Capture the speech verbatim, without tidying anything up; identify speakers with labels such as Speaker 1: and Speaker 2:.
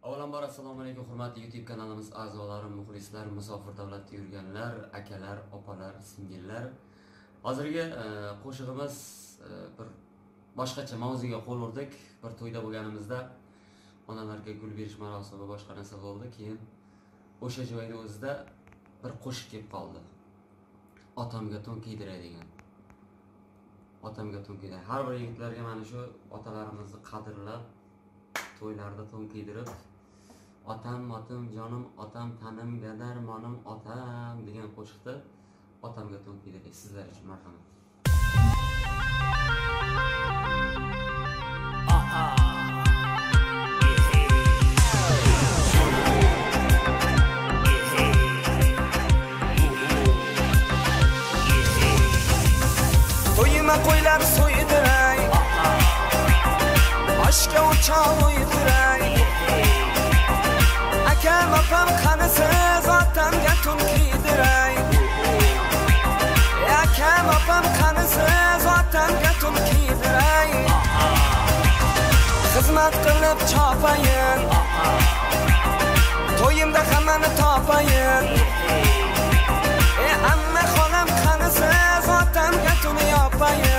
Speaker 1: Avvalambor assalomu alaykum hurmatli YouTube kanalimiz a'zolari, muxlislar, musofir davlatda yurganlar, akalar, opalar, singillar. Hozirgi qo'shig'imiz bir boshqacha mavzuga qo'l urdik. Bir to'yda bo'lganimizda onalarga gul berish marosimi va boshqa narsa bo'ldi. Keyin o'sha joyda o'zida bir qo'shiq kelib qoldi. Otamga to'n kiydiray degan. Otamga to'n kiydiray. Har bir yigitlarga mana shu otalarimizni qadrlab to'ylarda to'n kiydirib, otam, otam, jonim, otam, tanim, gadar, monim, otam degan qo'shiqda otamga to'n kiydiray sizlar uchun marhamat.
Speaker 2: To'yima qo'ylar so'ydiray, oshga o'choq o'ydiray. Akam opam qanisiz otamga to'n kiydiray. Akam opam qanisiz otamga to'n kiydiray. Xizmat qilib chopayin, to'yimda hammani topayin. E amma xolam qanisiz otamga to'n yopayin.